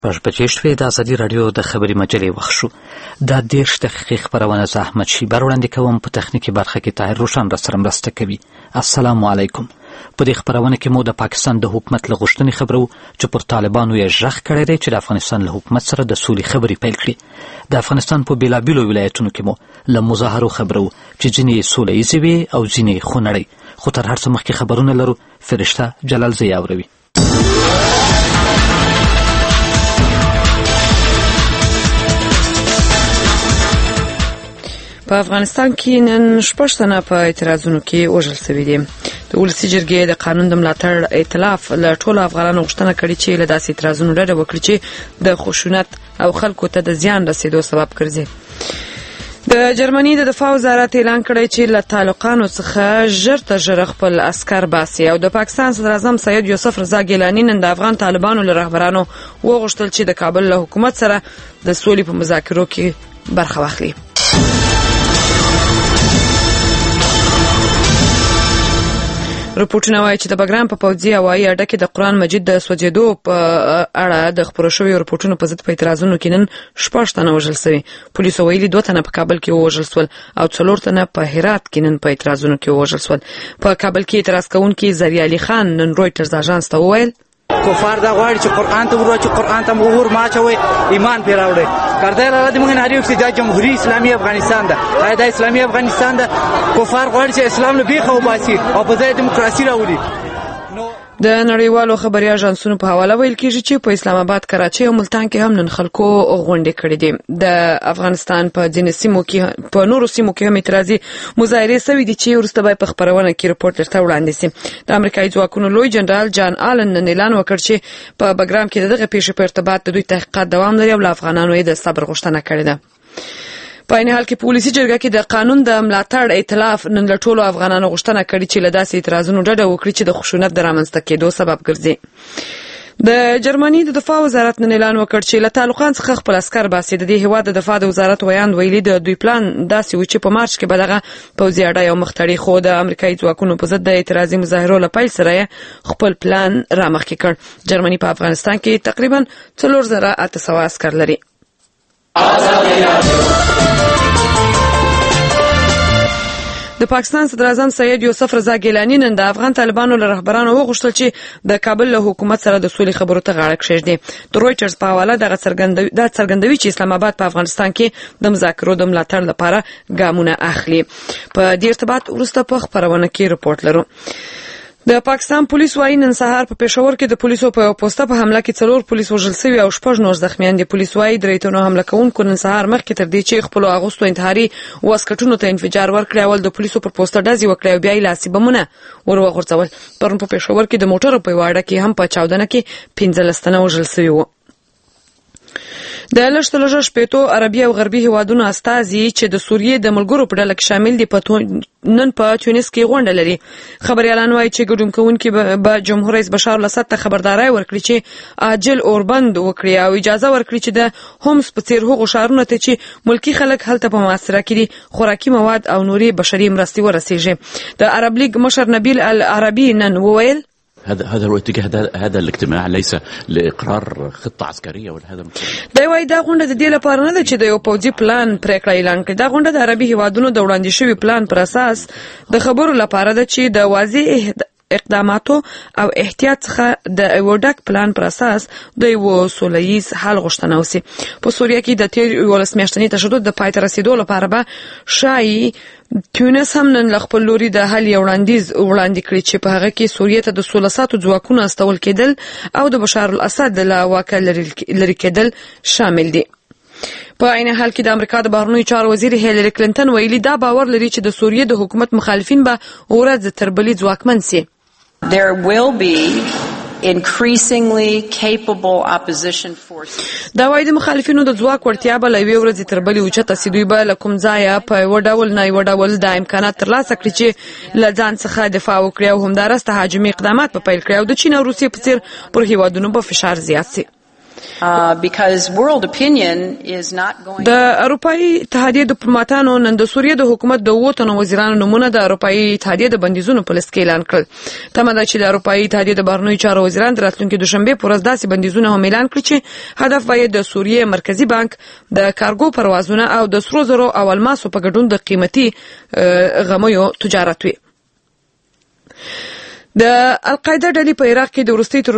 پښپچې شوې د ازادي راډیو د خبري مجلې وخت شو. دا 10 دقیقې خبرونه زه احمد شیبر وړاندې کوم. په تخنیکي برخه کې طاهر روشن راسره مرسته کوي. السلام علیکم. په دې خبرونه کې مو د پاکستان د حکومت له غوښتنې خبرو چې پر طالبانو یې ژغ کړی دی چې د افغانستان له حکومت سره د سولې خبرې پیل کړي. د افغانستان په بېلابېلو ولایتونو کې مو له مظاهرو خبرو چې ځینې یې سوله ییزې وي او ځینې یې خونړۍ. خو تر هر څه مخکې خبرونه لرو. فرشته جلال زی اوروي. په افغانستان کې نن 6 تنه په اعتراضونو کې وژل شوي دي. د ولسي جرګې د قانون د ملاتړ ائتلاف له ټولو افغانانو غوښتنه کړې چې له داسې اعتراضونو ډډه وکړي چې د خشونت او خلکو ته د زیان رسیدو سبب ګرځي. د جرمني د دفاع وزارت اعلان کړی چې له طالقانو څخه ژر تر ژره خپل عسکر باسي او د پاکستان صدر اعظم سید یوسف رضا ګیلاني نن د افغان طالبانو له رهبرانو وغوښتل چې د کابل له حکومت سره د سولې په مذاکرو کې برخه واخلي. رپورټونه وایي چې د بګرام په پوځي هوایي اډه کې د قرآن مجید د سوځېدو په اړه د خپرو شویو رپورټونو په ضد په اعتراضونو کې نن 6 تنه وژل شوي. پولیسو ویلي 2 تنه په کابل کې ووژل شول او 4 تنه په هرات کې نن په اعتراضونو کې ووژل شول. په کابل کې اعتراض کوونکي زریع علي خان نن رویټرز اژانس ته وویل کفار دا غواړي چې قرآن ته ورو چې قرآن ته مغور ماچوي ایمان پې راوړي. ګرځي لاله موږ ناري چې دا جمهوریت اسلامي افغانستان ده. آیا دا اسلامي افغانستان ده؟ کفار غواړي چې اسلام له بیخه وباسي او په ځای دیموکراسي راوړي. د نړیوالو خبري اژانسونو په حواله ویل کېږي چې په اسلام آباد، کراچۍ او ملتان کې هم نن خلکو غونډې کړې دي. د افغانستان په ځینې سیمو کې په نورو سیمو کې هم اعتراضي مظاهرې شوې دي چې وروسته به په خبرونه کې رپورټ درته وړاندې شي. د امریکایي ځواکونو لوی جنرال جان آلن نن اعلان وکړ چې په بګرام کې دغه پیښې په ارتباط د دوی تحقیقات دوام لري او له افغانانو یې د صبر غوښتنه کړې ده. په عین حال کې په ولسي جرګه کې د قانون د ملاتړ ائتلاف نن له ټولو افغانانو غوښتنه کړې چې له داسې اعتراضونو ډډه وکړي چې د خشونت د رامنځته کېدو سبب ګرځي. د جرمني د دفاع وزارت نن اعلان وکړ چې له طالقان څخه خپل عسکر باسي. د دې هیواد د دفاع د وزارت ویاند ویلي د دوی پلان داسې و چې په مارچ کې به دغه پوځي اډه یو مختړي خو د امریکایي ځواکونو په ضد د اعتراضي مظاهرو له پیل سره خپل پلان رامخکې کړ. جرمني په افغانستان کې تقریبا 4800 عسکر لري. د پاکستان صدر اعظم سید یوسف رضا ګیلاني نن د افغان طالبانو له رهبرانو وغوښتل چې د کابل له حکومت سره د سولې خبرو ته غاړه کېږدي. د رویټرز په حواله دغه څرګندوي چې اسلام آباد په افغانستان کې د مذاکرو د ملاتړ لپاره ګامونه اخلي. په دې ارتباط وروسته په خبرونه کې رپورټ لرو. د پاکستان پولیس وايي نن سهار په پېښور کې د پولیسو په یو پوسټه په حمله کې 4 پولیس وژل شوي او 6 نور زخمیان دي. پولیس وايي درې تنو حمله کوونکو نن سهار مخکې تر دې چې خپل اغوستو انتحاري واسکټونو ته انفجار ورکړی اول د پولیسو پر پوسټه ډزې وکړې او بیا یې لاسي بمونه وغورځول. پرون په پېښور کې د موټرو په واړه کې هم په چاودنه کې 15 تنه وژل شوي وو. د لږ شپېتو عربي او غربي هیوادونو استازي چې د سوریې د ملګرو په ډله کې شامل دي نن په تونس کې غونډه لري. خبريالان وايي چې ګډون کوونکي به جمهور رئیس بشار الاسد ته خبرداري ورکړي چې عاجل اوربند وکړي او اجازه ورکړي چې د هومس په څیر هغو ښارونو ته چې ملکی خلک هلته په محاصره کې دي خوراکي مواد او نوري بشري مرستې ورسیږي. د عرب لیگ مشر نبیل العربي نن وویل هذا هو اتجاه هذا الاجتماع ليس لاقرار خطه عسكريه ولا هذا. دا وايي دا غونډه د دې لپاره نه ده چې د یو پوځي پلان پریکړه اعلان کړي. دا غونډه د عربي هیوادونو د وړاندې شوی پلان پر اساس د خبرو لپاره ده چې د واضح اقداماتو او احتیاط څخه د یو ډک پلان پر اساس د یو سولهییز حل غوښتنه وشي. په سوریه کې د تیر 11 میاشتني تشدد د پای ته رسیدو لپاره به شایي تونس هم نن خپل لوري د حل وړاندې کړی چې په هغه کې سوریه ته د 16 ځواکونو استول کېدل او د بشار الاسد له واکه لري کېدل شامل دي. په عین حال کې د امریکا د بهرنیو چارو وزیر هیلری کلینټن ویلي دا باور لري چې د سوریه د حکومت مخالفین به ورځ تر بلې ځواکمن سي. There will be increasingly capable opposition forces. دا وايي د مخالفینو د ځواک ورتیا به لوي ورځ تر بلې اوچته سي. دوی به له کوم ځایه په یو ډول د امکانات ترلاسه کړي چې له ځان څخه دفاع وکړي او همدارسته هاجمي اقدامات په پیل کړي او د چین او روسیې په څیر پر هیوادونو به فشار زیات سي. because world opinion is not going. د اروپאי اتحادیې ډیپلوماټانو نن د سوریې د حکومت د ووتنو وزیرانو نمونه د اروپאי اتحادیې د بندیزونو په لیست کې اعلان کړل. تمه ده چې د اروپאי اتحادیې د بهرنیو چارو وزیران د راتلونکي دوشنبه په ورځ داسې بندیزونه هم اعلان کړي چې هدف یې د سوریې مرکزی بانک د کارګو پروازونه او د سرو زرو او الماسو په ګډون د قیمتي غمیو تجارت وي. د القاعده ډلې په عراق کې د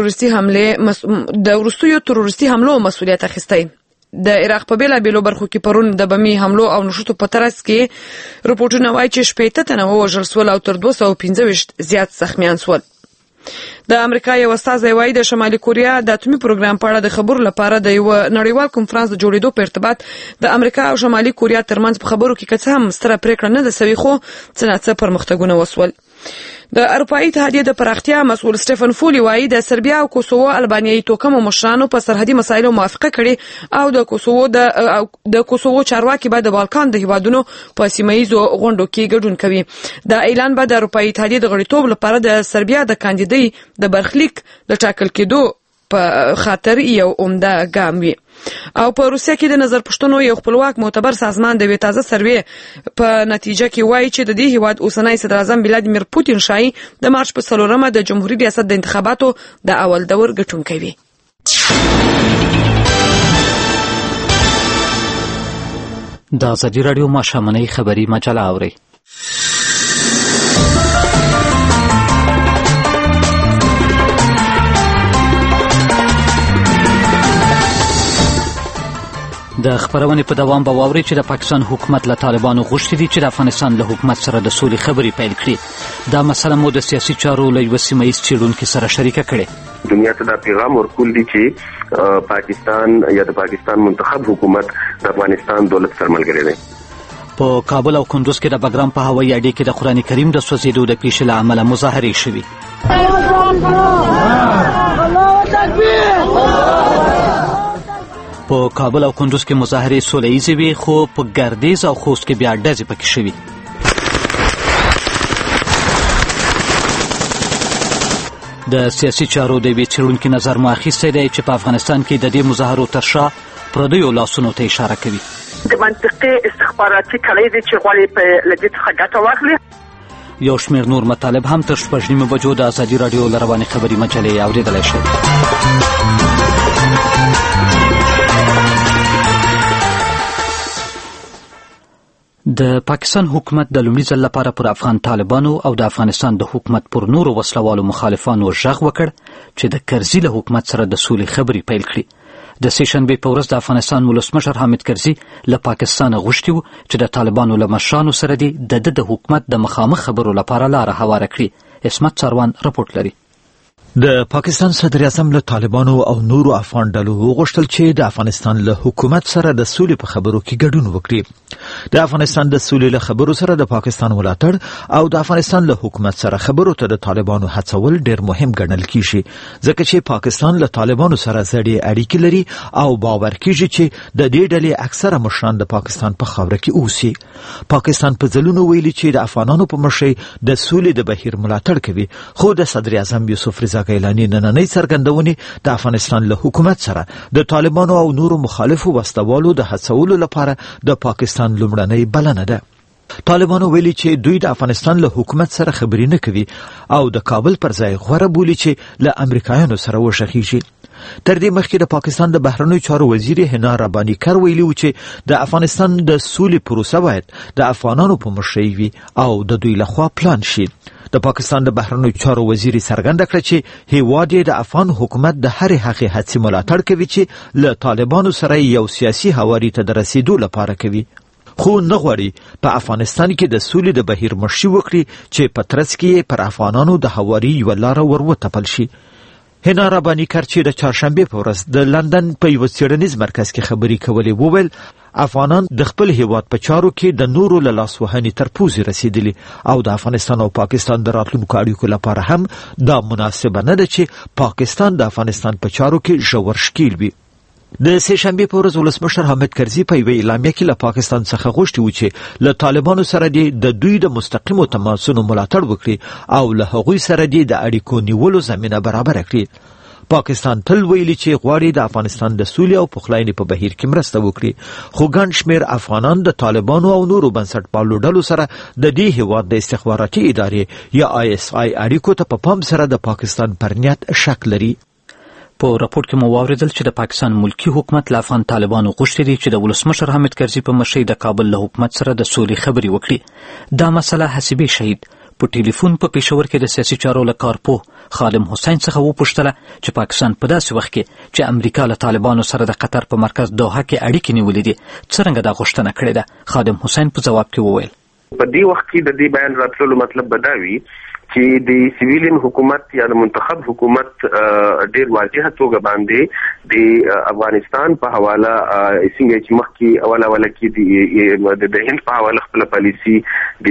وروستیو تروریستي حملو مسؤلیت اخیستی. د عراق په بیلابیلو برخو کې پرون د بمي حملو او نشوتو په ترڅ کې رپورټونه وایي چې 80 تنه وژل شول او تر 215 زیات زخمیان شول. د امریکا یو استازی وایي د شمالي کوریا د اتومي پروګرام په اړه د خبرو لپاره د یو نړیوال کنفرانس د جوړېدو په ارتباط د امریکا او شمالي کوریا ترمنځ په خبرو کې کڅ هم ستره پریکړه نه ده سوي، خو څه پرمختګونه وسول. د اروپאי اتحادیې د پراختیا مسؤل سټيفن فولي وایي د سربیا او کوسوو البانیایي توکمو مشرانو په سرحدي مسایلو موافقه کړې او د کوسوو چارواکي به د بالکان د هیوادونو په سیمایي غونډو کې ګډون کوي. دا اعلان به د اروپאי اتحادیې د غړیتوب لپاره د سربیا د کاندیدۍ د برخلیک د ټاکل کېدو په خاطر یو عمده ګام وي. او په روسیه کې د نظر پښتنو یو خپلواک معتبر سازمان د تازه سروې په نتیجه کې وایي چې د دې هیواد اوسنی صدر اعظم ولادیمیر پوتین شایي د مارچ په 4مه د جمهوریت ریاست د انتخاباتو د اول دور ګټونکی وي. د ازادي راډیو ماښامنۍ خبري مجله اورئ. د خبرونې په دوام به واوري چې د پاکستان حکومت له طالبانو غوښتي دي چې د افغانستان له حکومت سره د سولې خبرې پیل کړي. دا مسله مو د سیاسي چارو له یو سیمه‌ییز څېړونکي سره شریکه کړې. دنیا ته دا پیغام ورکول دي چې پاکستان یا د پاکستان منتخب حکومت د افغانستان دولت سره ملګری دی. په کابل او کندوز کې د بګرام په هوایي اډې کې د قرآن کریم د سوځېدو د پیښې له امله مظاهرې شوې. په کابل او کندوز کې مظاهرې سوله ییزې وې، خو په ګردیز او خوست کې بیا ډزې پکې شوې. د سیاسي چارو د یوې څېړونکي نظر مو اخیستی دی چې په افغانستان کې د دې مظاهرو تر شا پردیو لاسونو ته اشاره کوي. د منطقي استخباراتي کړۍ دي چې غواړي په له دې څخه ګټه واخلي. یو شمېر نور مطالب هم تر 6:30 بجو د ازادي راډیو له روانې خبري مجلې اورېدلی شئ. د پاکستان حکومت د لومړي ځل لپاره پر افغان طالبانو او د افغانستان د حکومت پر نورو وسلوالو مخالفانو غږ وکړ چې د کرزي له حکومت سره د سولې خبرې پیل کړي. د سهشنبې په ورځ د افغانستان ولسمشر حامد کرزي له پاکستانه غوښتي و چې د طالبانو له مشرانو سره د حکومت د مخامخ خبرو لپاره لاره هواره کړي. اسمت ساروان رپورټ لري. د پاکستان صدر اعظم له طالبانو او نورو افغان ډلو وغوښتل چې د افغانستان له حکومت سره د سولې په خبرو کې ګډون وکړي. د افغانستان د سولې له خبرو سره د پاکستان ملاتړ او د افغانستان له حکومت سره خبرو ته د طالبانو هڅول ډېر مهم ګڼل کیږي، ځکه چې پاکستان له طالبانو سره زړې اړیکې لري او باور کیږي چې د دې ډلې اکثره مشران د پاکستان په خاوره کې اوسي. پاکستان په ځلونو ویلي چې د افغانانو په مشرۍ د سولې د بهیر ملاتړ کوي، خو د صدر اعظم یوسف رضا ګیلاني نننۍ څرګندونې د افغانستان له حکومت سره د طالبانو او نورو مخالفو وسلوالو د هڅولو لپاره د پاکستان لومړنۍ بلنه ده. طالبانو ویلي چې دوی د افغانستان له حکومت سره خبرې نه کوي او د کابل پر ځای غوره بولي چې له امریکایانو سره وشخیږي. تر دې مخکې د پاکستان د بهرنیو چارو وزیر حنا رباني کر ویلي و چې د افغانستان د سولې پروسه باید د افغانانو په مشرۍ وي او د دوی لخوا پلان شي. د پاکستان د بهرنیو چارو وزیر څرګنده کړه چې هیواد یې د افغان حکومت د هرې هغې هڅې ملاتړ کوي چې له طالبانو سره یو سیاسي هواري ته د رسیدو لپاره کوي، خو نه غواړي په افغانستان کې د سولې د بهیر مشري وکړي چې په ترڅ کې پر افغانانو د هواري یوه لاره وروتپل شي. حنا رباني کر چې د چهارشنبې په ورځ د لندن په یو څېړنیز مرکز کې خبرې کولې وویل افغانان د خپل هیواد په چارو کې د نورو له لاسوهنې تر پوزې رسیدلي او د افغانستان او پاکستان د راتلونکو اړیکو لپاره هم دا مناسبه نه ده چې پاکستان د افغانستان په چارو کې ژور ښکیل وي. د سهشنبې په ورځ ولسمشر حامد کرزي په یوه اعلامیه کې له پاکستان څخه غوښتي و چې له طالبانو سره د دوی د مستقیمو تماسونو ملاتړ وکړي او له هغوی سره د اړیکو نیولو زمینه برابره کړي. پاکستان تل ویلي چې غواړي د افغانستان د سولې او پخلاینې په بهیر کې مرسته وکړي، خو ګڼ شمېر افغانان د طالبانو او نورو بنسټپالو ډلو سره د دې هیواد د استخباراتي ادارې یا ISI اړیکو ته په پام سره د پاکستان پر نیت شک لري. په راپور کې مو واوریدل چې د پاکستان ملکی حکومت له افغان طالبانو غوښتي دي چې د ولسمشر حامد کرزي په مشرۍ د کابل له حکومت سره د سولې خبرې وکړي. دا مسله حسیبي شهید په ټلیفون په پېښور کې د سیاسي چارو له کارپوه خادم حسین څخه وپوښتله چې پاکستان په داسې وخت کې چې امریکا له طالبانو سره د قطر په مرکز دوحه کې اړیکې نیولې دي څرنګه دا غوښتنه کړې ده. خادم حسین په ځواب کې وویل په دې وخت کې د دې بیان راتللو مطلب بداوي چې د سیویلین حکومت یا د منتخب حکومت ډېر واضحه توګه باندې د افغانستان په حواله څنګه چې مخکې اوله کې د هند په حواله خپل پالیسي د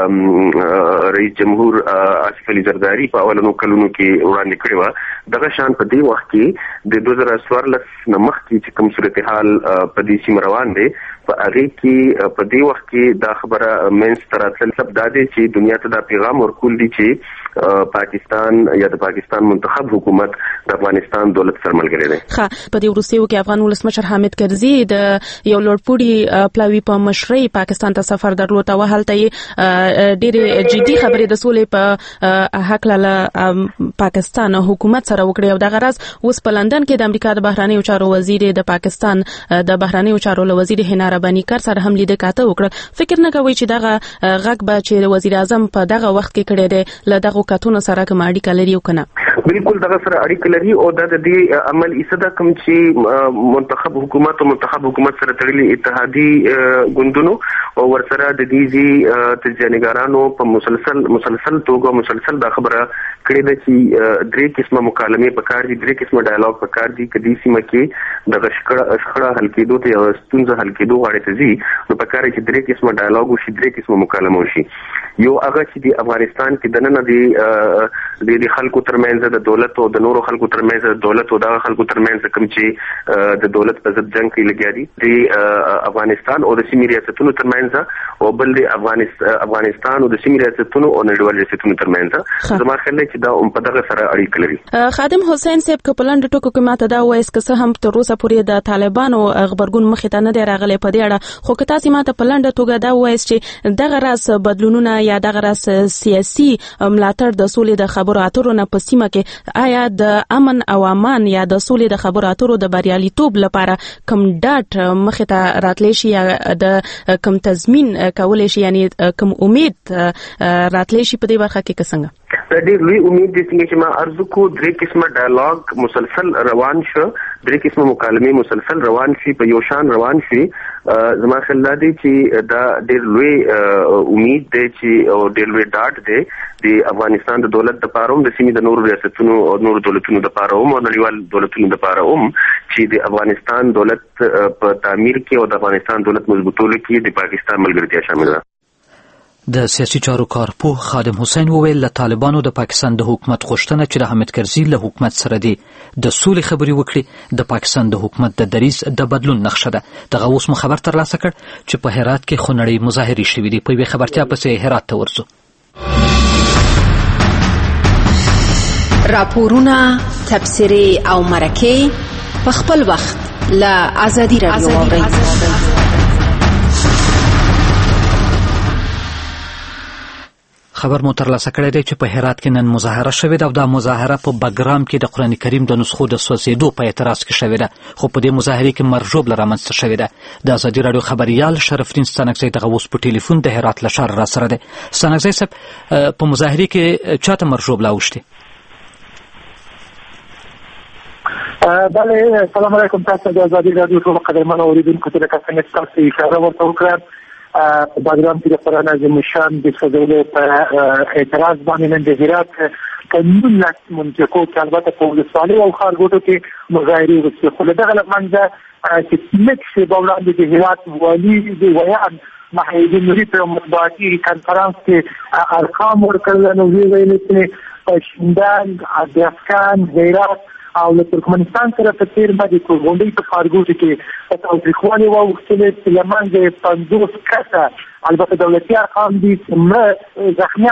رئیس جمهور آصف علي زرداري په اولنو کلونو کې وړاندې کړې وه. دغه شان په دې وخت کې د 2014 نه مخکې چې کوم صورتحال په دې سیمه روان دی په هغې کې په دې وخت کې دا خبره منځ ته راتلل مطلب دا دی چې دنیا ته دا پیغام ورکول دي چې پاکستان یا د پاکستان منتخب حکومت د افغانستان دولت سره ملګری دی. په دې وروستیو کې افغان ولسمشر حامد کرزي د یو لوړپوړي پلاوي په مشرۍ پاکستان ته سفر درلود او هلته یې ډېرې جدي خبرې د سولې په هکله له پاکستان حکومت سره وکړې او دغه راز اوس په لندن کې د امریکا د بهرنیو چارو وزیر د پاکستان د بهرنیو چارو له وزیر هنا رباني کار سره هم لیدل کاته وکړه. فکر نه کوي چې دغه غږ به چې وزیر اعظم په دغه وخت کې کړی دی له دغه کتونو سره کوم اړیکه لري او کنه؟ بالکل دغه سره اړیکه لري او د دې عمل ایسده کوم چې منتخب حکومت سره تړلي اتحادي ګوندونو او ورسره د دې تجزیه‌نګارانو په مسلسل توګه دا خبره کړې ده چې درې قسمه مکالمې پکار دي، درې قسمه ډایالوګ پکار دي. کدي سیمه کې د شخړه حل کېدو ته او ستونزه حل کېدو غواړي ته ځي نو پکار چې درې قسمه ډایالوګ وشي، درې قسمه مکالمه وشي. یو هغه چې د افغانستان کې دننه د خلکو ترمنځ د دولت او د نورو خلکو ترمنځ د دولت او د خلکو ترمنځ کوم چې د دولت په ضد جنگ کې لګیا دي د افغانستان او د سیمې ریاستونو ترمنځ او بل د افغانستان او د سیمې ریاستونو او نړیوال ریاستونو ترمنځ زما خیال دی چې دا په دغه سره اړیکه لري. خادم حسین صاحب که په لنډ ټکو کې ماته دا وایي که څه هم تر اوسه پورې د طالبانو غبرګون مخې ته نه دی راغلی په دې اړه، خو که تاسو ماته په لنډ توګه دا وایي چې دغه راز بدلونونه یا دغه راز سیاسي ملاتړ د سولې د خبرو اترو نه په سیمه کې آیا د امن او امان یا د سولې د خبرو اترو د بریالیتوب لپاره کوم ډاټ مخې ته راتلی شي یا د کوم تضمین کولی شي یعنی کوم امید راتلی شي په دې برخه کې څنګه؟ د دې لوی امید دي چې ما ارزو کو درې قسمه ډایالوګ مسلسل روان شو، درې قسمه مکالمې مسلسل روان شي، په یو شان روان شي. زما خیال دی چې دا ډېر لوی امید دی چې او ډېر لوی ډاټ دی د افغانستان د دولت لپاره هم د سیمې د نورو ریاستونو او نورو دولتونو لپاره هم او نړیوال دولتونو لپاره هم چې د افغانستان دولت په تعمیر کې او د افغانستان دولت مضبوطولو کې د پاکستان ملګرتیا شامل ده. د سیاسي چارو کارپوه خادم حسین وویل له طالبانو د پاکستان د حکومت غوښتنه چې د حامد کرزي له حکومت سره دی د سولې خبرې وکړي د پاکستان د حکومت د دریځ د بدلون نقشه ده. دغه اوس مو خبر ترلاسه کړ چې په هرات کې خونړۍ مظاهرې شوې دي. په یوې خبرتیا پسې هرات ته ورځو. راپورونه، تبصرې او مرکې په خپل وخت له آزادي رادیو واورئ. خبر مو ترلاسه کړی دی چې په هرات کې نن مظاهره شوې ده او دا مظاهره په بګرام کې د قرآن کریم د نسخو د سوځېدو په اعتراض کې شوې ده، خو په دې مظاهرې کې مرژوبله رامنځته شوې ده. د ازادي راډیو خبریال شرفدین ستانکزی دغه اوس په ټلیفون د هرات له ښاره راسره دی. ستانکزی صاحب، په مظاهرې کې چاته مرژوبله اوښتې؟ بله، السلام علیکم. تاسو د ازادي راډیو ټول قدرمن اوریدونکو ته لکه څنګه چې تاسو اشاره ورته وکړه په بګرام کې د قرآن عظیم الشان د سوځولو په اعتراض باندې نن د هرات په 19 منطقو کې البته په ولسوالۍ او ښارګوټو کې مظاهرې وشوې، خو له دغه له منځه چې سیمټ شېبه وړاندې د هرات والي د ویان محیدین نوري په مطبوعاتي کنفرانس کې ارقام ورکړل نو ویل چې شیندان، ادرسکان، هرات او له ترکمنستان سره په تیر باندې کومونډي په ښارګوټو کې په تاوتریخوالي واوښتلې چې له منځه 50 کسه البته دولتي ارقام دي زخمیان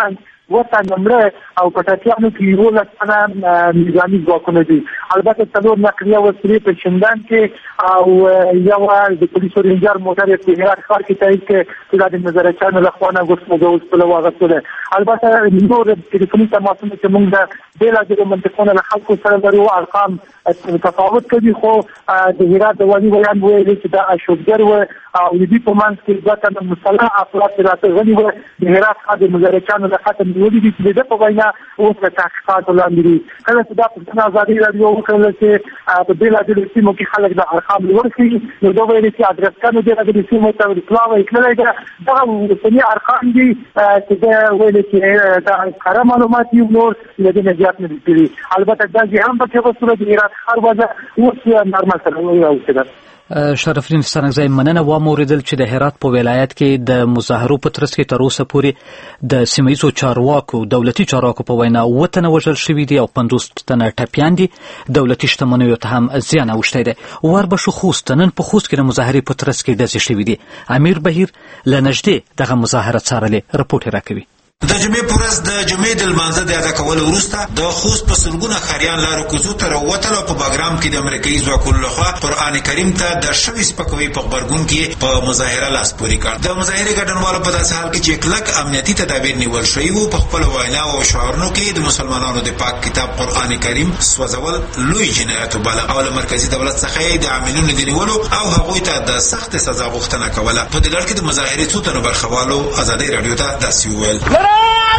وطن مړه او پټکیانو کې یو لسنه نظامي ځواکونه دي. البته څلور نقلیه وسیلې په شندان کې او یو د پولیسو رینجر موټر په هرات ښار کې تایید کې د نظارچانو لخوا نه غوښتل په واغستله. البته نور ټلیفوني تماسونه چې موږ د بېلابېلو منطقونو له خلکو سره لرو ارقام تفاوت کوي، خو د هرات د والي ویان ویلي چې دا اشوبګر و او د دې په منځ کې دوه تنه مسلح افراد راغلي وو. د هرات ښار د مزارچانو له خوا نیولي دي چې د په وینا اوس د تحقیقاتو لاندې دي. کله چې دا پوښتنه ازادي راډیو وکړله چې په بېلابېلو سیمو کې خلک د ارقام لوړ کړي، نو دا ویلي چې ادرسګانو بېلابېلو سیمو ته اطلاع ورکړې ده. دغه اوسني ارقام دي چې دا ویلي چې دا کره معلومات یو نور له دې نه زیات نه دي کړي. البته دا چې هم په څه صورت د هرات ښار وضع اوس نارمل سره وي. شرفالدین ستانکزی، مننه. واوریدل چې د هرات په ولایت کې د مظاهرو په ترڅ کې تر اوسه پورې د سیمه‌ییزو چارواکو دولتي چارواکو په وینا 7 تنه وژل شوي دي او 50 تنه ټپیان دي. دولتي شتمنیو ته هم زیان اوښتی دی. وربشو خوست نن په خوست کې د مظاهرې په ترڅ کې ډزې شوي دي. امیر بهیر له نږدې دغه مظاهره څارلې، رپورټ یې راکوي. د جمعې په ورځ د جمعې د لمانځه د ادا کولو وروسته د خوست په سلګونه ښاریان لارو کوڅو ته راووتل او په باګرام کې د امریکایي ځواکونو لخوا قرآن کریم ته د شوي سپکوي په غبرګون کې په مظاهره لاس پورې کړ. د مظاهرې ګډونوالو په داسې حال کې چې کلک امنیتي تدابیر نیول شوي وو، په خپلو ویناو او شعارونو کې د مسلمانانو د پاک کتاب قرآن کریم سوځول لوی جنایت وباله او له مرکزي دولت څخه یې د عاملینو د نیولو او هغوی ته د سخت سزا غوښتنه کوله. په دې ډول کې د مظاهرې څو تنو برخوالو ازادۍ راډیو ته داسې وویل: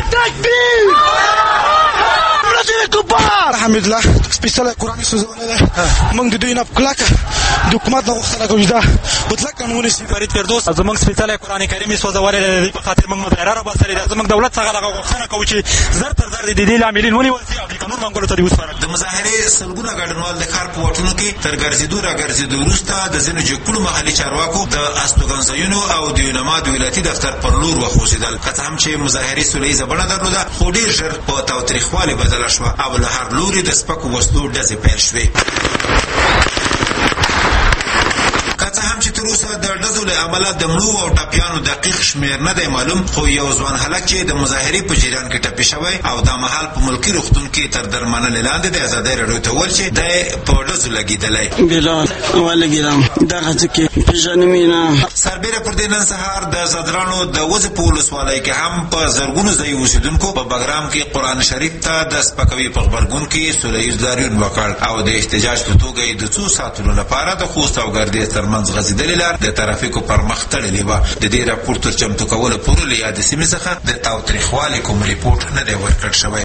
الحمدلله سپیشل قرآن سوزونه ده. موږ د دوی نه کلک د حکومت نه غوښتنه کوو دا مطلق قانوني سي فرید فردوس زموږ سپیشل قرآن کریم سوزولې ده. په خاطر موږ مظاهره را باسلې ده. زموږ دولت څخه دغه غوښتنه کوو چې زر تر زر د دې عاملین ونیول شي او د قانون منګولو ته دې وسپارل. د مظاهرې سلګونه ګډونوال د ښار په واټونو کې تر ګرځېدو را ګرځېدو وروسته د ځینو جګپوړو محلي چارواکو د استوګنځایونو او د یونما د ولایتي دفتر پر لور وخوځېدل. که څه هم چې مظاهرې سوله ییزه بڼه درلوده، خو ډېر ژر په تاوتریخوالي بدله شوه او له هر لوري د سپکو وسلو ډزې پیل شوې. که څه هم چې تر اوسه د ډزو له امله د مړو او ټپیانو دقیق شمېر نه دی معلوم، خو یو ځوان هلک چې د مظاهرې په جریان کې ټپي شوی او دا مهال په ملکي روغتون کې تر درملنې لاندې د ازادۍ راډیو ته وویل چې دی په ډزو لګېدلی. بلال ولګېدم دغه څه کې پېژنم یې نه. سربیره پر دې نن سهار د زدرانو د وزې په ولسوالۍ کې هم په زرګونو ځایي اوسېدونکو په بګرام کې قرآن شریف ته د سپکوي په غبرګون کې سوله ییز لاریون وکړ او د احتجاج په توګه یې د څو ساعتونو لپاره د خوست او ګردیز ترمنځ غځېدلې لار د ترافیکو پر مخ تړلې وه. د دې راپور تر چمتو کولو پورې له یادې سیمې څخه د تاوتریخوالي کوم ریپورټ نه دی ورکړل شوی.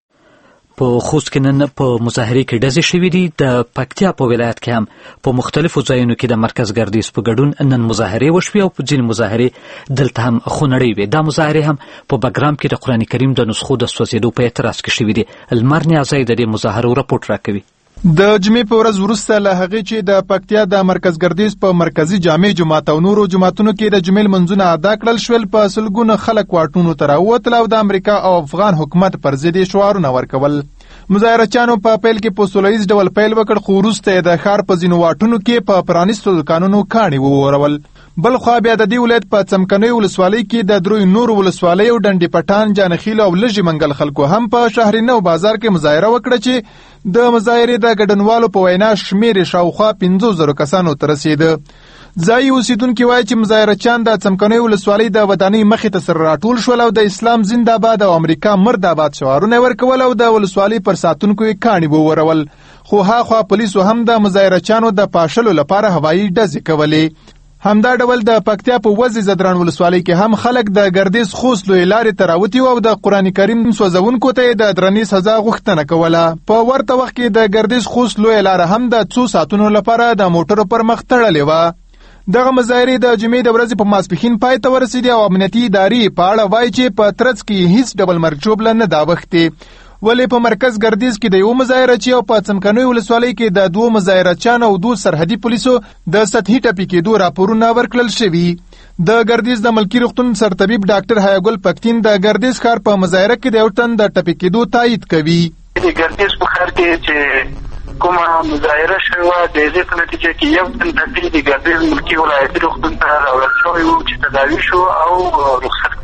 په خوست کې نن په مظاهرې کې ډزې شوي دي. د پکتیا په ولایت کې هم په مختلفو ځایونو کې د مرکز ګردیز په ګډون نن مظاهرې وشوې او په ځینې مظاهرې دلته هم خونړۍ وې. دا مظاهرې هم په بګرام کې د قرآن کریم د نسخو د سوځېدو په اعتراض کې شوي دي. لمر نیازی د دې مظاهرو رپورټ راکوي. د جمعې په ورځ وروسته له هغې چې د پکتیا د مرکز ګردیز په مرکزي جامع جومات او نورو جوماتونو کې د جمعې لمونځونه ادا کړل شول، په سلګونه خلک واټونو ته راووتل او د امریکا او افغان حکومت پر ضد یې شعارونه ورکول. مظاهرچیانو په پیل کې په سوله ییز ډول پیل وکړ، خو وروسته یې د ښار په ځینو واټونو کې په پرانیستو دوکانونو کاڼي وورول. بل خوا بیا د دې ولایت په څمکنیو ولسوالۍ کې د دروي نورو ولسوالیو ډنډې پټان، جانخیل او لږې منګل خلکو هم په شهرینو بازار کې مظاهره وکړه چې د مظاهرې د ګډونوالو په وینا شمېر یې شاوخوا 50,000 کسانو ته رسېده. ځایي اوسېدونکي وایي چې مظاهرچیان د څمکنیو ولسوالۍ د ودانۍ مخې ته سره راټول شول او د اسلام زنده‌باد او امریکا مرده‌باد شعارونه ورکول او د ولسوالۍ پر ساتونکو یې کاڼي وورول. خو هاخوا پولیسو هم د مظاهرچیانو د پاشلو لپاره هوایي ډزې کولې. همدا ډول د پکتیا په وزې زدران ولسوالۍ کې هم خلک د ګردیز خوست لوی لارې ته راوتي او د قرآن کریم سوځونکو ته د درنې سزا غوښتنه کوله. په ورته وخت کې د ګردیز خوست لوی لاره هم د څو ساعتونو لپاره د موټرو پر مخ تړلې وه. دغه مظاهرې د جمعې د ورځې په ماسپښین پای ته ورسېدې او امنیتي ادارې په اړه وایي چې په ترڅ کې هیڅ ډول مرګ ژوبله نه ده اوښتې. ولې په مرکز ګردیز کې د یو مظاهرچي او په څمکنیو ولسوالۍ کې د 2 مظاهرچیانو او 2 سرحدي پولیسو د سطحي ټپي کېدو راپورونه ورکړل شوي. د ګردیز د ملکي روغتون سرطبیب ډاکټر حیاګل پکتین د ګردیز ښار په مظاهره کې د یو تن د ټپي کېدو تایید کوي. د ګردیز په ښار کې چې کومه مظاهره شوه د دې په نتیجه کې یو تن ټپي د ګردیز ملکي ولایتي روغتون ته راوړل شوی و چې تداوي شو او رخصت کړی شو.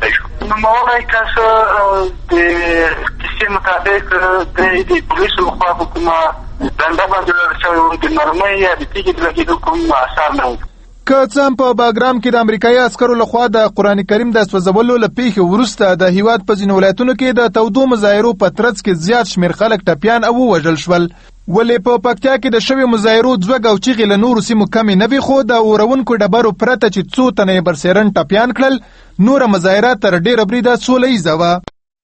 نوموړی کس د کیسې مطابق د پولیسو لخوا په کومه دنده باندې وړل شوی و، د مرمۍ یا د تیږې د لګېدو کوم اثار نه و. که څه هم په باګرام کې د امریکایي عسکرو لخوا د قرآن کریم د سوځولو له پیښې وروسته د هیواد په ځینو ولایتونو کې د تودو مظاهرو په ترڅ کې زیات شمېر خلک ټپیان او ووژل شول، ولې په پکتیا کې د شویو مظاهرو ځوږ او چیغې له نورو سیمو کمې نه وي، خو د اورونکو ډبرو پرته چې څو تنه یې برسېرن ټپیان کړل، نوره مظاهره تر ډېره بریده سوله ییزه وه.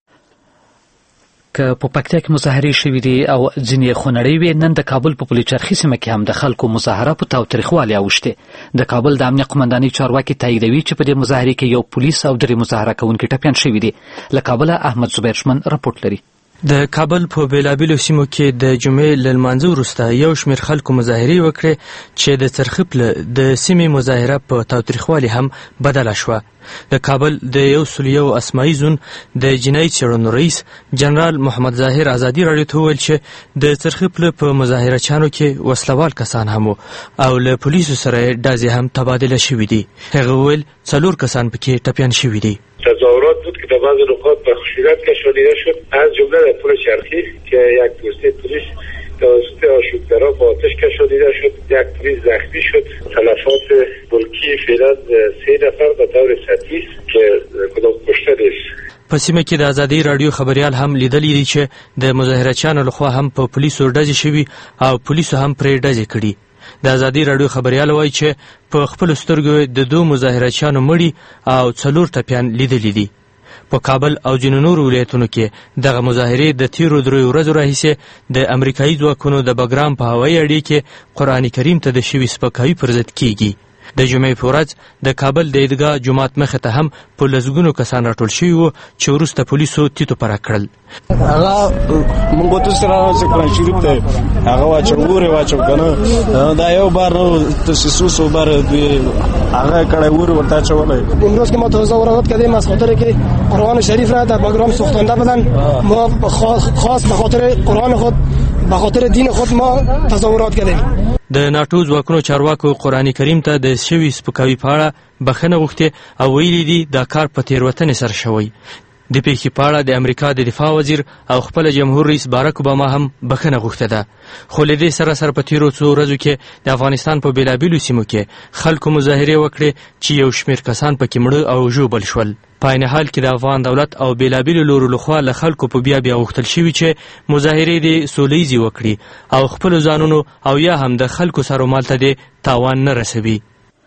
که په پکتیا کې مظاهرې شوې دي او ځینې خونړۍ وې، نن د کابل په پلچرخي سیمه کې هم د خلکو مظاهره په تاوتریخوالي اوښتې. د کابل د امنیه قمندانۍ چارواکي تاییدوي چې په دې مظاهرې کې یو پولیس او 3 مظاهره کوونکي ټپیان شوي دي. له کابله احمد زبیر شمن رپورټ لري. د کابل په بیلابیلو سیمو کې د جمعې له لمانځه وروسته یو شمېر خلکو مظاهرې وکړې چې د څرخپله د سیمې مظاهره په تاوتریخوالي هم بدله شوه. د کابل د 101 اسماعي زون د جنایي څېړنو رئیس جنرال محمد ظاهر ازادي راډیو ته وویل چې د څرخپله په مظاهرچیانو کې وسلوال کسان هم او له پولیسو سره یې ډزې هم تبادله شوي دي. هغه وویل 4 کسان پکې ټپیان شوي دي. تظاهرات بود که در بعض نقاط به خشونت کشانیده شد، از جمله در پل چرخی که یک پوسته پلیس توسط آشوبگرا با آتش کشانیده شد، یک پلیس زخمی شد. تلفات ملکی فعلا 3 نفر به طور سطحی که کدام کشته نیست. په سیمه کې د ازادي راډیو خبریال هم لیدلی دي چې د مظاهرچیانو لخوا هم په پولیسو ډزې شوي او پولیسو هم پرې ډزې کړي. د ازادي راډیو خبریال وایي چې په خپلو سترګو د 2 مظاهرچیانو مړي او 4 ټپیان لیدلی دي. په کابل او ځینو نورو ولایتونو کې دغه مظاهرې د تیرو 3 ورځو راهیسې د امریکایي ځواکونو د بګرام په هوایي اډې کې قرآن کریم ته د شوي سپکاوي پر ضد کیږي. د جمعې په ورځ د کابل د عیدګاه جومات مخې ته هم په لسګونو کسان راټول شوي وو چې وروسته پولیسو تیتو پره کړل. هغه مونږ ته سره قرآن شریف ته هغه واچو کنه دا یو بار نو تاسیس بار دوی هغه کړه ورته چولای. امروز که ما تظاهرات کردیم از خاطر که قرآن شریف را در بګرام سوختنده بدن، ما خاص به خاطر قرآن خود به خاطر دین خود ما تظاهرات کردیم. د ناټو ځواکونو چارواکو قرآن کریم ته د شوي سپکاوي په اړه بخښنه غوښتې او ویلي دي دا کار په تېروتنې سره شوی. د پیښې په اړه د امریکا د دفاع وزیر او خپل جمهور رئیس باراک اوباما هم بخښنه غوښته ده. خو له دې سره په تېرو 2 ورځو کې د افغانستان په بیلابیلو سیمو کې خلکو مظاهرې وکړې چې یو شمېر کسان پکې مړه او ژوبل شول. په عین حال کې د افغان دولت او بیلابیلو لورو لخوا له خلکو په بیا غوښتل شوي چې مظاهرې دې سوله ییزې وکړي او خپلو ځانونو او یا هم د خلکو سر و مال ته دې تاوان نه رسوي.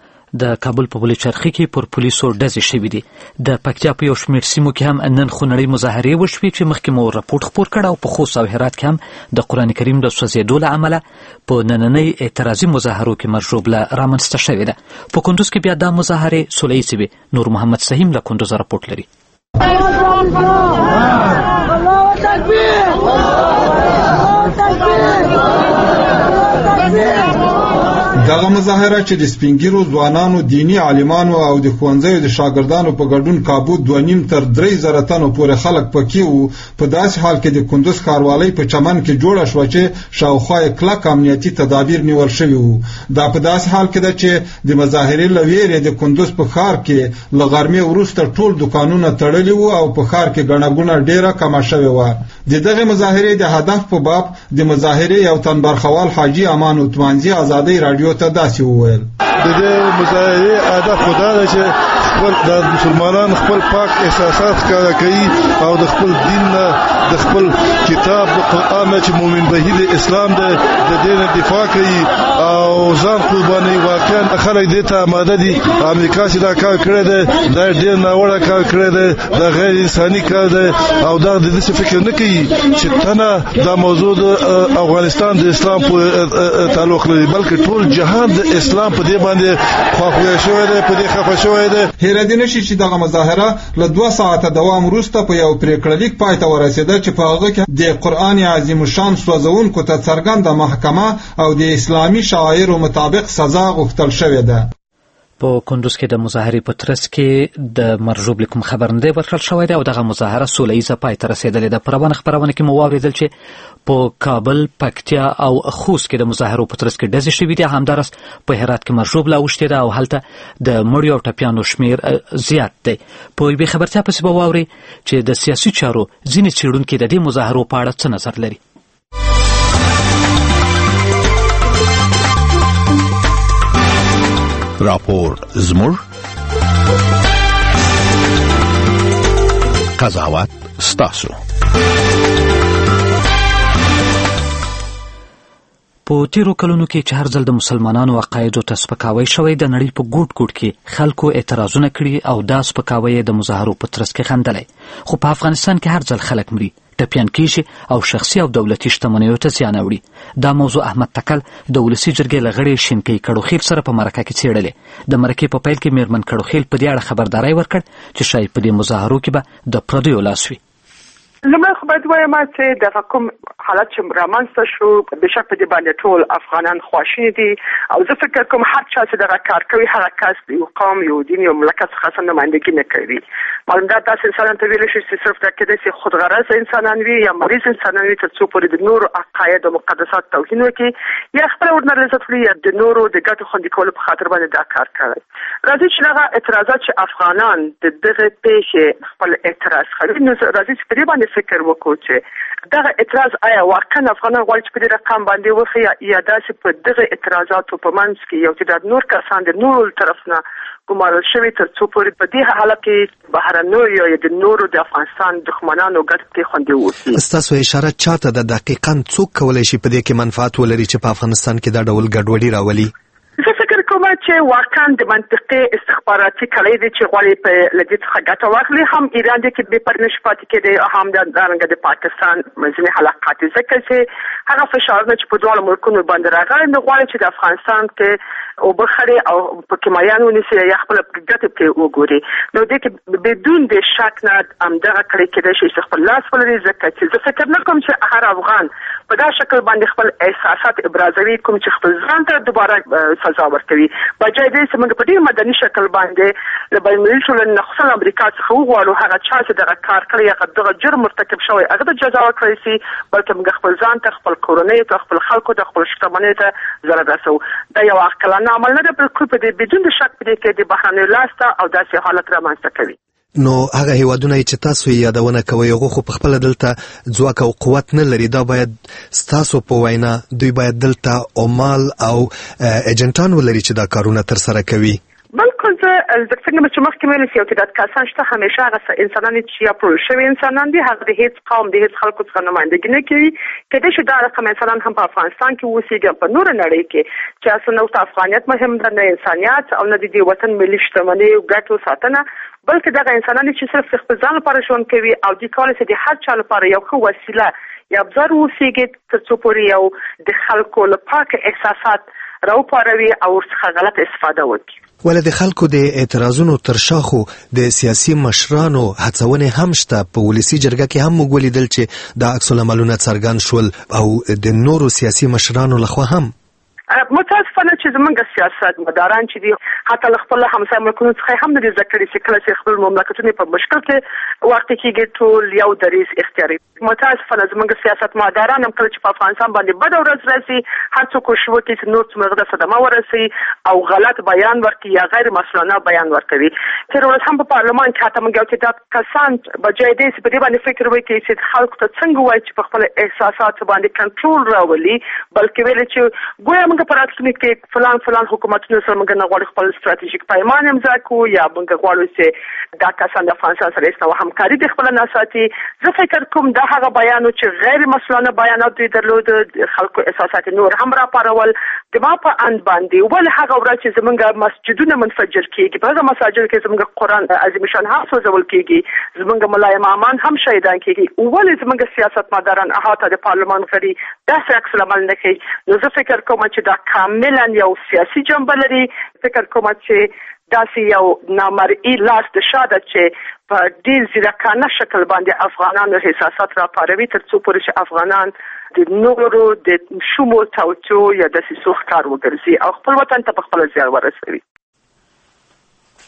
د کابل په بلچرخي کې پر پولیسو ډزې شوي دي. د پکتیا په یو شمېر سیمو کې هم نن خونړۍ مظاهرې وشوې چې مخکې مو رپورټ خپور کړ، او په خوست او هرات کې هم د قرآن کریم د سوځېدو له امله په نننۍ اعتراضي مظاهرو کې مرژوبله رامنځته شوې ده. په کندوز کې بیا دا مظاهرې سوله ییزې وې. نور محمد سهیم له کندوز رپورټ لري. دغه مظاهره چې د سپینګیرو ځوانانو، دینی عالمانو او د ښوونځیو د شاګردانو په ګډون کابو 2.5 تر 3,000 تنو پورې خلک پکې وو، په داسې حال کې د کندوز ښاروالۍ په چمن کې جوړه شوه چې شاوخوا یې کلک امنیتي تدابیر نیول شوي وو. دا په داسې حال کې ده چې د مظاهرې له ویرې د کندوز په ښار کې له غرمې وروسته ټول دکانونه تړلي وو او په ښار کې ګڼه ګوڼه ډېره کمه شوې وه. د دغې مظاهرې د هدف په باب د مظاهرې یو تن برخوال حاجي امان عثمانزي ازادۍ راډیو ته داسې وویل: د دې مظاهرې هدف خدا ده چې خپل د مسلمانانو خپل پاک احساسات ښکاره کوي او د خپل دین نه، د خپل کتاب د قرآن نه چې مومن بهي د اسلام د دین دفاع کوي او ځان قرباني. واقعا خلک دې ته آماده دي. امریکا چې دا کار کړی دی دا ډېر ناوړه کار کړی دی، دا غیر انساني کار دی او دا د دې فکر نه کوي چې تنه دا موضوع د افغانستان د اسلام په تعلق لري، بلکې ټول جهان د اسلام په دې باندې خواخوږی شوی دی، په دې خفه شوی دی. هیره دې نشي چې دغه مظاهره له 2 ساعته دوام وروسته په یو پریکړه لیک پای ته ورسېده چې په هغه کې د قرآن عظیم الشان سوځونکو ته څرګنده محکمه او د اسلامي شعایرو مطابق سزا غوښتل شوې ده. په کندوز کې د مظاهرې په ترڅ کې د مرجوب لیکم خبرنده ورکړل شوی دی او دغه مظاهره سوله ییزه پای ته رسېدلې ده. په روانه خبرونه کې مو واورېدل چې په کابل، پکتیا او خوست کې د مظاهرو په ترڅ کې ډزې شوي دي. همداراز په هرات کې مرجوب لا اوښتې ده او هلته د مړیو او ټپیانو شمیر زیات دی. په یوې خبرتیا پسې به واورئ چې د سیاسي چارو ځینې څېړونکي د دې مظاهرو په اړه څه نظر لري. راپور زموږ، قضاوت ستاسو. په تیرو کلونو کې چې هر ځل د مسلمانانو عقایدو ته سپکاوی شوی، د نړۍ په ګوټ ګوټ کې خلکو اعتراضونه کړي او دا سپکاوی د مظاهرو په ترڅ کې خندلی. خو په افغانستان کې هر ځل خلک مري، ټپیان کیږي او شخصي او دولتي شتمنیو ته زیان اوړي. دا موضوع احمد تکل د ولسي جرګې له غړي شینکۍ کړوخیل سره په مرکه کې څېړلې. د مرکې په پیل کې میرمن کړوخیل په دې اړه خبرداری ورکړ چې شاید په دې مظاهرو کې به د پردیو لاس وي. لمړی خو باید وایم چې دغه کوم حالت چې رامنځته شو بېشک په دې باندې ټول افغانان خواشیني دي او زه فکر کوم هر چا چې دغه کار کوي هغه کس د یو قوم، یو دین، یو مملکت څخه څه نمایندګي نه کوي. معلوم ده داسې انسانان ته ویلی شي چې صرف دا کېدای شي خودغرضه انسانان وي یا مریض انسانان وي تر څو پورې د نورو عقاید او مقدسات توهین وکړي یا خپله ورنه لذت وړي یا د نورو د ګټو خوندي کولو په خاطر باندې دا کار کوي. راځي چې دغه اعتراضات چې افغانان د دغه پیښې خپل اعتراض کوي، نو راځي چې په دې باندې فکر وکړو چې دغه اعتراض آیا واقعا افغانان غواړي چې په دې رقم باندې وخی یا داسې په دغه اعتراضاتو په منځ کې یو تعداد نور کسان د نورو طرف نه ګمارل شوي تر څو پورې په دې حالت کې بهرنیو یا د نورو د افغانستان دښمنانو ګټې کې خوندي واوسي. ستاسو اشاره چاته د دقیقاً څوک کولی شي په دې کې منفعت ولري چې په افغانستان کې دا ډول ګډوډي راولي؟ زه فکر کوم چې واقعا د منطقي استخباراتي کړۍ دي چې غواړي په لدې څخه ګټه واخلي. هم ایران دی کې بې پرې نشي پاتې کېدی، هم دارنګه د پاکستان منځني حلقات، ځکه چې هغه فشارونه چې په دواړو ملکونو باندې راغلي نو غواړي چې د افغانستان کې اوبه خړې او پکې مایان ونیسي یا خپله ګټې پرې وګوري. نو دې کې بدون د شک نه همدغه کړۍ کېدای شي چې خپل لاس ولري، ځکه چې زه فکر نه کوم چې هر افغان په دا شکل باندې خپل احساسات ابرازوي کوم چې خپل ځان ته دوباره سزا ورکوي. بجای دې چې موږ په ډېر مدني شکل باندې له بین‌المللي ټولنې نه خصوصا امریکا څخه وغواړو هغه چا چې دغه کار کړی هغه دغه جرم مرتکب شوی هغه ته جزا ورکړی سي، بلکې موږ خپل ځان ته، خپل کورنۍ ته، خپل خلکو ته، خپل شتمنیو ته ضرر رسوو. دا یو عاقلانه عمل نه دی، بلکې په دې بدون د شک په دې کې د بهرنیو لاس ته او داسې حالت رامنځته کوي. نو هغه هیوادونه چې تاسو یې یادونه کوئ هغه خو په خپله دلته ځواک او قوت نه لري، دا باید ستاسو په وینا دوی باید دلته عمال او ایجنټان ولري چې دا کارونه ترسره کوي. بلکل زه څنګه چې مخکې ویل چې یو تعداد کسان شته همیشه هغه انسانان چې یا پرول شوي انسانان دي، هغه د هیڅ قوم د هیڅ خلکو څخه نمایندګي نه کوي. کېدای شي دا رقم انسانان هم په افغانستان کې اوسېږي، په نوره نړۍ کې چې اصلا ورته افغانیت مهم ده، نه انسانیت او نه د دې وطن ملي شتمنیو ګټو ساتنه، بلکې دغه انسانان چې صرف خپل ځان لپاره ژوند کوي او دوی کولی شي د هر چا لپاره یو ښه وسیله یا ابزار واوسېږي تر څو پورې یو د خلکو له پاکه احساسات راوپاروي او ورڅخه غلطه استفاده وکړي. ولې د خلکو د اعتراضونو تر شا خو د سیاسي مشرانو هڅونې هم شته. په ولسي جرګه کې هم موږ ولیدل چې دا عکس العملونه څرګند شول او د نورو سیاسي مشرانو لخوا هم. متاسفانه چې زمونږ سیاست مداران چې دي حتی له خپل همسایه ملکونو څخه هم نه دي زده کړي چې کله چې خپل مملکتونه په مشکل کې وخت کېږي ټول یو دریځ اختیاري. متاسفانه زمونږ سیاست مداران هم کله چې په افغانستان باندې بده ورځ راسي هر څوک کوشش وکړي چې نور څومره د صدمه ورسي او غلط بیان ورکړي یا غیر مسؤلانه بیان ورکوي. تر ورځ هم په پارلمان کې حتی موږ یو تعداد کسان بجای دې چې په دې باندې فکر وکړي چې خلکو ته څنګه وایي چې په خپل احساساتو باندې کنټرول راولي، بلکې ویل چې ګویا موږ په راتلونکي کې فلان حکومتونو سره موږ نه غواړو خپل ستراتیژیک پیمان امضا کړو یا موږ غواړو چې دا کسان د افغانستان سره هیڅ همکاري د خپله نه ساتي. زه فکر کوم دا هغه بیانو چې غیر مسؤلانه بیانات دوی درلود، خلکو احساسات نور هم راپارول. د ما په اند باندې ولې هغه ورځ چې زموږ مسجدونه منفجر کېږي، په هغه مساجدو کې زموږ قرآن عظیم شان هم سوځول کېږي، زموږ ملا امامان هم شهیدان کېږي، ولې زموږ سیاستمداران احاطه د پارلمان غړي داسې عکس العمل نه کوي؟ نو زه فکر کوم چې دا کاملا یو سیاسي جنبه لري. فکر کوم چې داسې یو نامرئي لاس د شا ده چې په ډېر ځیرکانه شکل باندې افغانانو احساسات راپاروي تر څو پورې چې افغانان د نورو د شومو توجه یا دسیسو ښکار وګرځي او خپل وطن ته په خپله زیان ورسوي.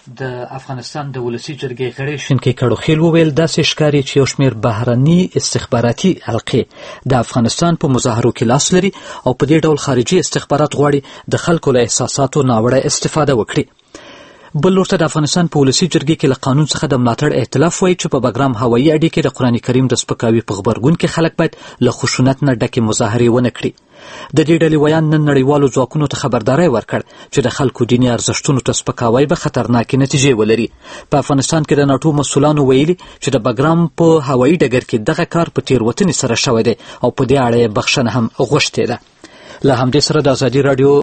د افغانستان د ولسی جرګې غړي شینکي کړوخیل وویل داسې ښکاري چې یو شمېر بهرني استخباراتي حلقې د افغانستان په مظاهرو کې لاس لري او په دې ډول خارجي استخبارات غواړي د خلکو له احساساتو ناوړه استفاده وکړي. بل لورته د افغانستان په ولسی جرګې کې له قانون څخه د ملاتړ ائتلاف وایي چې په بګرام هوایي اډې کې د قرآن کریم د سپکاوي په غبرګون کې خلک باید له خشونت نه ډکې مظاهرې ونه کړي. د دې ډلې ویان نن نړیوالو ځواکونو ته خبرداری ورکړ چې د خلکو دیني ارزښتونو ته سپکاوی به خطرناکې نتیجې ولري. په افغانستان کې د ناټو مسؤلانو ویلي چې د بګرام په هوایي ډګر کې دغه کار په تېروتنې سره شوی دی او په دې اړه یې بخښنه هم غوښتې ده. له همدې سره د ازادي راډیو